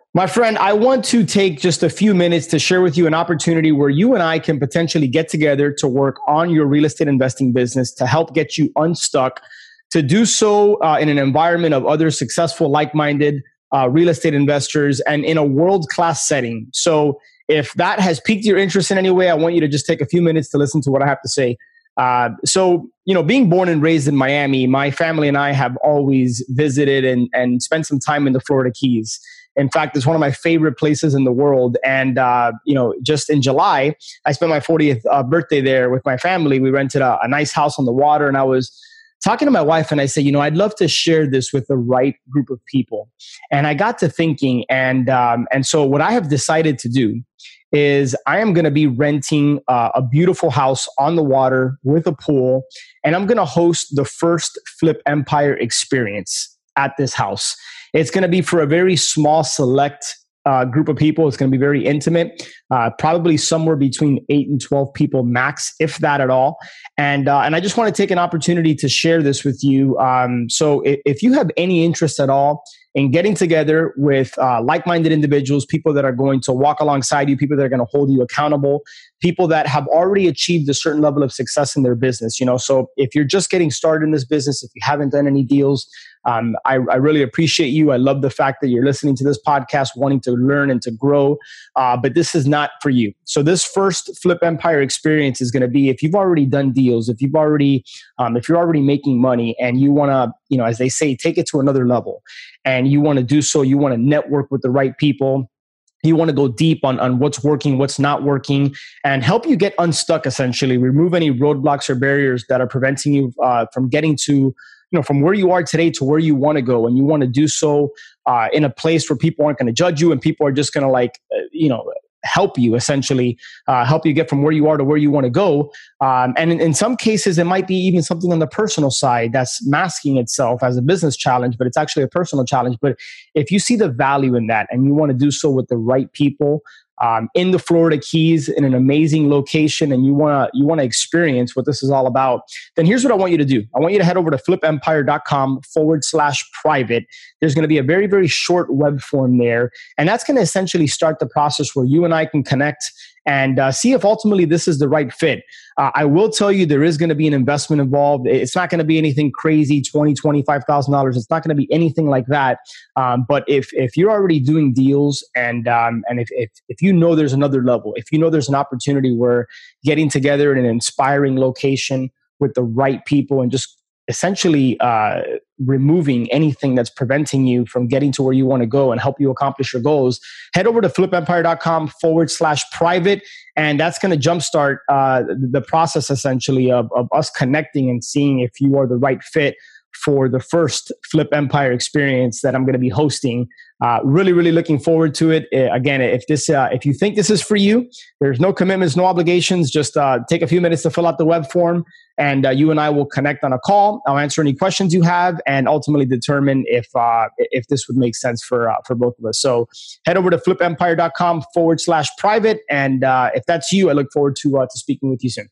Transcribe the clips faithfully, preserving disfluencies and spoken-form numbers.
My friend, I want to take just a few minutes to share with you an opportunity where you and I can potentially get together to work on your real estate investing business to help get you unstuck, to do so uh, in an environment of other successful, like-minded uh, real estate investors and in a world-class setting. So if that has piqued your interest in any way, I want you to just take a few minutes to listen to what I have to say. Uh, so, you know, being born and raised in Miami, my family and I have always visited and, and spent some time in the Florida Keys. In fact, it's one of my favorite places in the world. And, uh, you know, just in July, I spent my fortieth uh, birthday there with my family. We rented a, a nice house on the water. And I was talking to my wife and I said, you know, I'd love to share this with the right group of people. And I got to thinking. And, um, and so what I have decided to do is I am going to be renting uh, a beautiful house on the water with a pool. And I'm going to host the first Flip Empire experience at this house. It's going to be for a very small, select uh, group of people. It's going to be very intimate, uh, probably somewhere between eight and twelve people max, if that at all. And uh, and I just want to take an opportunity to share this with you. Um, so if, if you have any interest at all in getting together with uh, like-minded individuals, people that are going to walk alongside you, people that are going to hold you accountable, people that have already achieved a certain level of success in their business, you know. So if you're just getting started in this business, if you haven't done any deals, Um, I, I really appreciate you. I love the fact that you're listening to this podcast, wanting to learn and to grow. Uh, but this is not for you. So this first Flip Empire experience is going to be if you've already done deals, if you've already, um, if you're already making money, and you want to, you know, as they say, take it to another level, and you want to do so. You want to network with the right people. You want to go deep on, on what's working, what's not working, and help you get unstuck. Essentially, remove any roadblocks or barriers that are preventing you uh, from getting to. You know, from where you are today to where you want to go, and you want to do so uh, in a place where people aren't going to judge you, and people are just going to like, uh, you know, help you essentially, uh, help you get from where you are to where you want to go. Um, and in, in some cases, it might be even something on the personal side that's masking itself as a business challenge, but it's actually a personal challenge. But if you see the value in that, and you want to do so with the right people, Um, in the Florida Keys, in an amazing location, and you want to you want to experience what this is all about, then here's what I want you to do. I want you to head over to flipempire.com forward slash private. There's going to be a very, very short web form there. And that's going to essentially start the process where you and I can connect and uh, see if ultimately this is the right fit. Uh, I will tell you there is going to be an investment involved. It's not going to be anything crazy, twenty thousand dollars, twenty-five thousand dollars. It's not going to be anything like that. Um, but if if you're already doing deals, and um, and if, if if you know there's another level, if you know there's an opportunity where getting together in an inspiring location with the right people and just essentially uh, removing anything that's preventing you from getting to where you want to go and help you accomplish your goals, head over to flipempire.com forward slash private. And that's going to jumpstart uh, the process essentially of, of us connecting and seeing if you are the right fit for the first Flip Empire experience that I'm going to be hosting. Uh, really, really looking forward to it. Uh, again, if this, uh, if you think this is for you, there's no commitments, no obligations. Just uh, take a few minutes to fill out the web form, and uh, you and I will connect on a call. I'll answer any questions you have, and ultimately determine if uh, if this would make sense for uh, for both of us. So head over to flipempire.com forward slash private, and uh, if that's you, I look forward to uh, to speaking with you soon.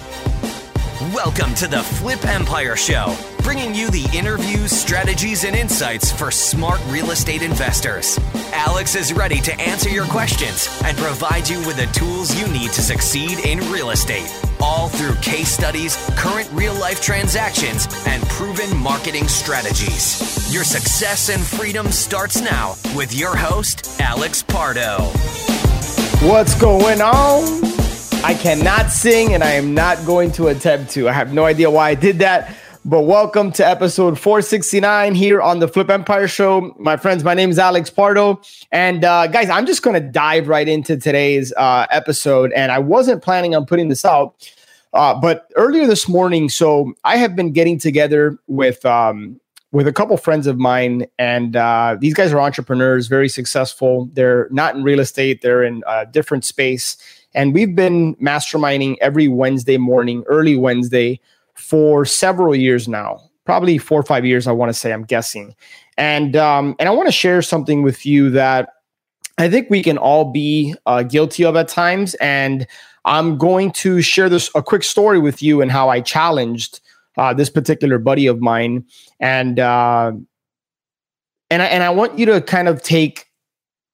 Welcome to the Flip Empire Show, bringing you the interviews, strategies, and insights for smart real estate investors. Alex is ready to answer your questions and provide you with the tools you need to succeed in real estate, all through case studies, current real-life transactions, and proven marketing strategies. Your success and freedom starts now with your host, Alex Pardo. What's going on? I cannot sing, and I am not going to attempt to. I have no idea why I did that, but welcome to episode four sixty-nine here on the Flip Empire Show. My friends, my name is Alex Pardo, and uh, guys, I'm just going to dive right into today's uh, episode, and I wasn't planning on putting this out, uh, but earlier this morning, so I have been getting together with um, with a couple friends of mine, and uh, these guys are entrepreneurs, very successful. They're not in real estate. They're in a different space. And we've been masterminding every Wednesday morning, early Wednesday, for several years now, probably four or five years, I want to say, I'm guessing. And um, and I want to share something with you that I think we can all be uh, guilty of at times. And I'm going to share this a quick story with you and how I challenged uh, this particular buddy of mine. And uh, and I, and I want you to kind of take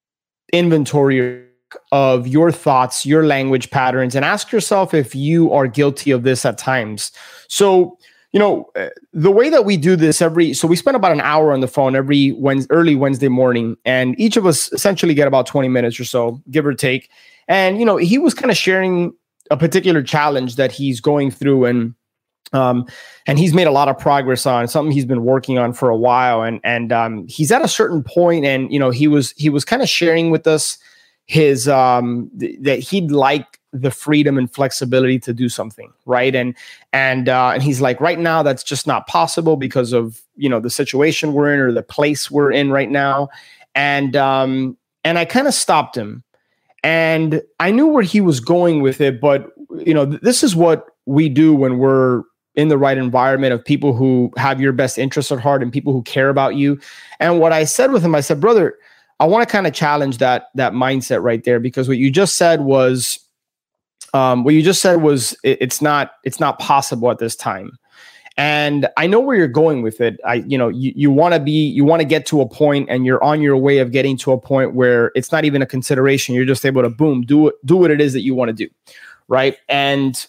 inventory of your thoughts, your language patterns, and ask yourself if you are guilty of this at times. So, you know, the way that we do this every, so we spend about an hour on the phone every Wednesday, early Wednesday morning, and each of us essentially get about twenty minutes or so, give or take. And, you know, he was kind of sharing a particular challenge that he's going through, and um, and he's made a lot of progress on something he's been working on for a while. And, and um, he's at a certain point, and, you know, he was, he was kind of sharing with us his, um, th- that he'd like the freedom and flexibility to do something, right? And and uh, and he's like, right now, that's just not possible because of, you know, the situation we're in or the place we're in right now. And um, and I kind of stopped him, and I knew where he was going with it. But you know, th- this is what we do when we're in the right environment of people who have your best interests at heart and people who care about you. And what I said with him, I said, brother, I want to kind of challenge that that mindset right there, because what you just said was. Um, what you just said was it, it's not it's not possible at this time, and I know where you're going with it. I you know you you want to be you want to get to a point, and you're on your way of getting to a point where it's not even a consideration. You're just able to boom do it do what it is that you want to do, right? And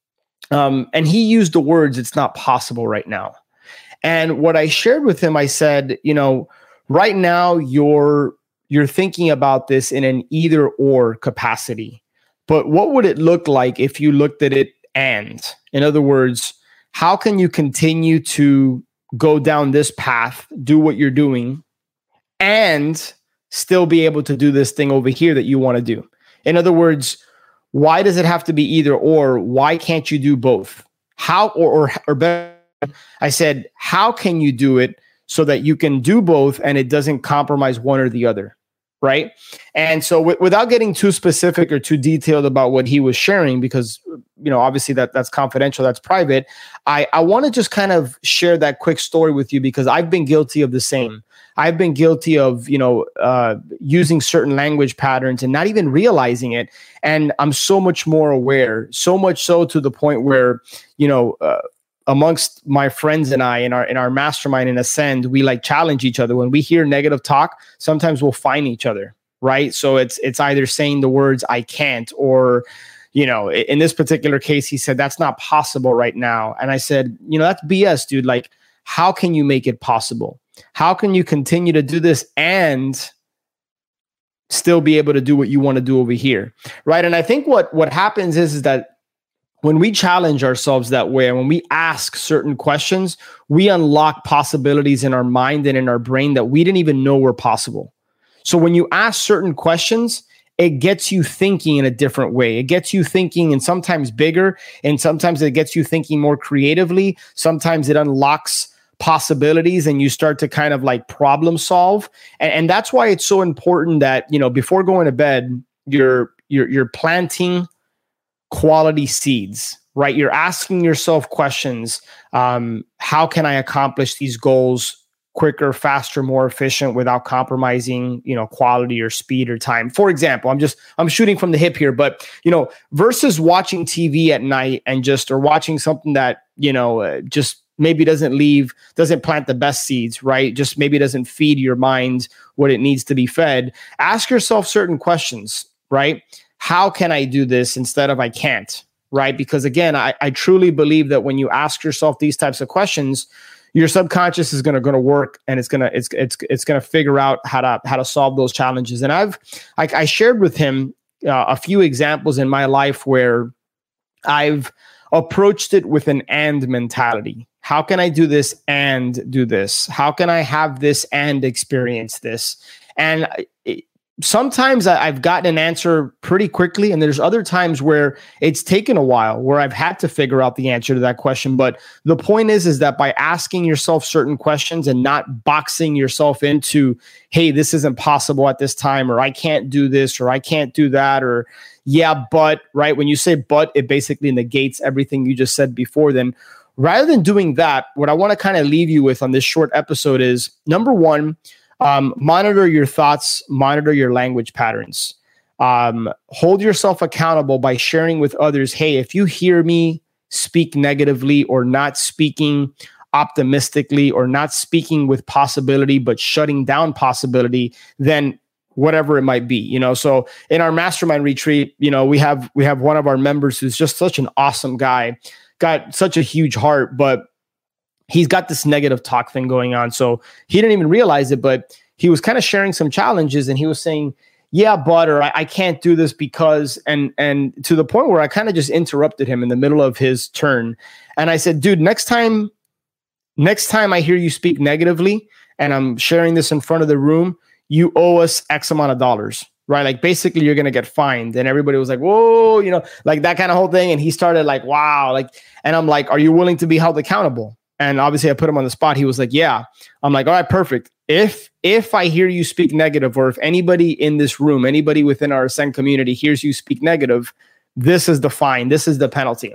um and he used the words "it's not possible right now," and what I shared with him, I said, you know, right now you're you're thinking about this in an either or capacity. But what would it look like if you looked at it and? In other words, how can you continue to go down this path, do what you're doing, and still be able to do this thing over here that you want to do? In other words, why does it have to be either or? Why can't you do both? How, or, or, or better, I said, how can you do it so that you can do both and it doesn't compromise one or the other? Right. And so w- without getting too specific or too detailed about what he was sharing, because, you know, obviously that that's confidential, that's private. I, I want to just kind of share that quick story with you, because I've been guilty of the same. I've been guilty of, you know, uh, using certain language patterns and not even realizing it. And I'm so much more aware, so much so to the point where, you know, uh, amongst my friends and I in our in our mastermind in Ascend, we like challenge each other. When we hear negative talk, sometimes we'll find each other, right? So it's it's either saying the words "I can't," or, you know, in this particular case, he said, "That's not possible right now." And I said, you know, that's B S, dude. Like, how can you make it possible? How can you continue to do this and still be able to do what you want to do over here, right? And I think what what happens is, is that when we challenge ourselves that way, and when we ask certain questions, we unlock possibilities in our mind and in our brain that we didn't even know were possible. So when you ask certain questions, it gets you thinking in a different way. It gets you thinking, and sometimes bigger, and sometimes it gets you thinking more creatively. Sometimes it unlocks possibilities and you start to kind of like problem solve. And, and that's why it's so important that, you know, before going to bed, you're you're you're planting quality seeds, right? You're asking yourself questions. Um, how can I accomplish these goals quicker, faster, more efficient without compromising, you know, quality or speed or time? For example, I'm just, I'm shooting from the hip here, but, you know, versus watching T V at night and just, or watching something that, you know, uh, just maybe doesn't leave, doesn't plant the best seeds, right? Just maybe doesn't feed your mind what it needs to be fed. Ask yourself certain questions, right? How can I do this instead of I can't, right? Because again, I, I truly believe that when you ask yourself these types of questions, your subconscious is going to going to work, and it's gonna it's it's it's going to figure out how to how to solve those challenges. And I've I, I shared with him uh, a few examples in my life where I've approached it with an and mentality. How can I do this and do this? How can I have this and experience this? And it, sometimes I've gotten an answer pretty quickly, and there's other times where it's taken a while, where I've had to figure out the answer to that question. But the point is, is that by asking yourself certain questions and not boxing yourself into, hey, this isn't possible at this time, or I can't do this, or I can't do that, or yeah, but, right? When you say but, it basically negates everything you just said before. Then rather than doing that, what I want to kind of leave you with on this short episode is, number one, Um, monitor your thoughts, monitor your language patterns. Um, hold yourself accountable by sharing with others, hey, if you hear me speak negatively or not speaking optimistically or not speaking with possibility, but shutting down possibility, then whatever it might be, you know. So in our mastermind retreat, you know, we have we have one of our members who's just such an awesome guy, got such a huge heart, but he's got this negative talk thing going on. So he didn't even realize it, but he was kind of sharing some challenges, and he was saying, yeah, but, or I, I can't do this because, and and to the point where I kind of just interrupted him in the middle of his turn. And I said, dude, next time, next time I hear you speak negatively and I'm sharing this in front of the room, you owe us X amount of dollars, right? Like basically you're going to get fined. And everybody was like, whoa, you know, like that kind of whole thing. And he started like, wow, like, and I'm like, are you willing to be held accountable? And obviously I put him on the spot. He was like, yeah. I'm like, all right, perfect. If, if I hear you speak negative, or if anybody in this room, anybody within our Ascend community hears you speak negative, this is the fine. This is the penalty.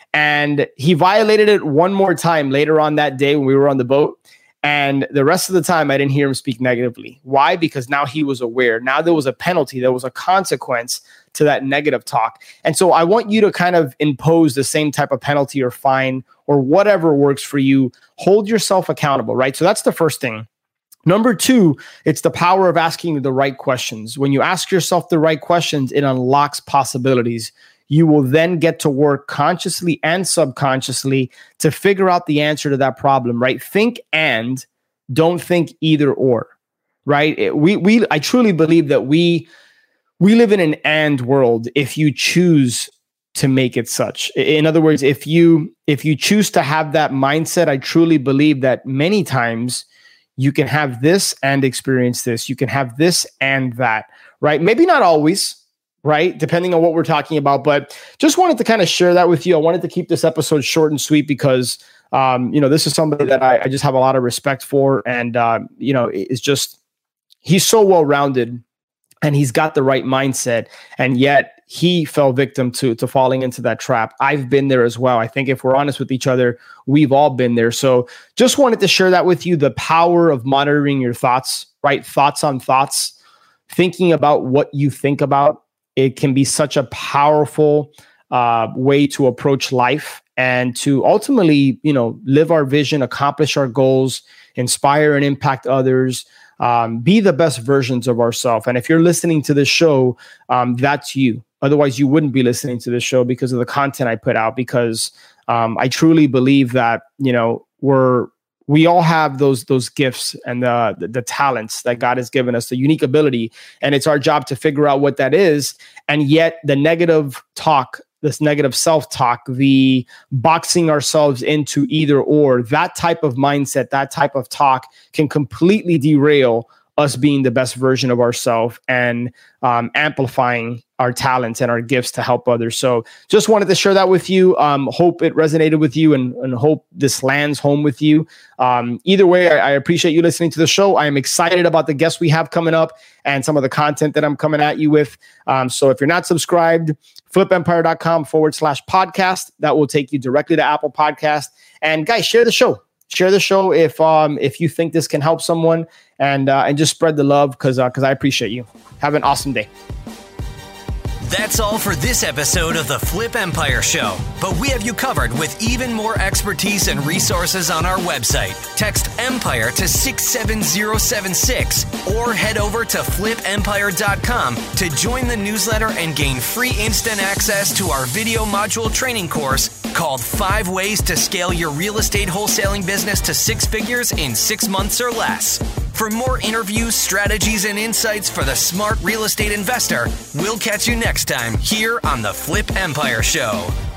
And he violated it one more time later on that day when we were on the boat. And the rest of the time, I didn't hear him speak negatively. Why? Because now he was aware. Now there was a penalty. There was a consequence to that negative talk. And so I want you to kind of impose the same type of penalty or fine or whatever works for you. Hold yourself accountable, right? So that's the first thing. Number two, it's the power of asking the right questions. When you ask yourself the right questions, it unlocks possibilities. You will then get to work consciously and subconsciously to figure out the answer to that problem, right? Think and, don't think either or, right? It, we we I truly believe that we we live in an and world if you choose to make it such. In other words, if you if you choose to have that mindset, I truly believe that many times you can have this and experience this. You can have this and that, right? Maybe not always, right? Depending on what we're talking about, but just wanted to kind of share that with you. I wanted to keep this episode short and sweet because, um, you know, this is somebody that I, I just have a lot of respect for. And, uh, you know, it's just, he's so well-rounded and he's got the right mindset. And yet he fell victim to, to falling into that trap. I've been there as well. I think if we're honest with each other, we've all been there. So just wanted to share that with you, the power of monitoring your thoughts, right? Thoughts on thoughts, thinking about what you think about. It can be such a powerful uh, way to approach life and to ultimately, you know, live our vision, accomplish our goals, inspire and impact others, um, be the best versions of ourselves. And if you're listening to this show, um, that's you. Otherwise, you wouldn't be listening to this show because of the content I put out, because um, I truly believe that, you know, we're we all have those those gifts and the, the the talents that God has given us, the unique ability, and it's our job to figure out what that is. And yet the negative talk, this negative self-talk, the boxing ourselves into either or, that type of mindset, that type of talk can completely derail us being the best version of ourselves and um, amplifying our talents and our gifts to help others. So just wanted to share that with you. Um, hope it resonated with you and, and hope this lands home with you. Um, either way, I, I appreciate you listening to the show. I am excited about the guests we have coming up and some of the content that I'm coming at you with. Um, so if you're not subscribed, flipempire.com forward slash podcast. That will take you directly to Apple Podcast. And guys, share the show. Share the show if um if you think this can help someone, and uh, and just spread the love because uh, because I appreciate you. Have an awesome day. That's all for this episode of the Flip Empire Show, but we have you covered with even more expertise and resources on our website. Text EMPIRE to six seven zero seven six or head over to flip empire dot com to join the newsletter and gain free instant access to our video module training course called Five Ways to Scale Your Real Estate Wholesaling Business to Six Figures in Six Months or Less. For more interviews, strategies, and insights for the smart real estate investor, we'll catch you next time here on the Flip Empire Show.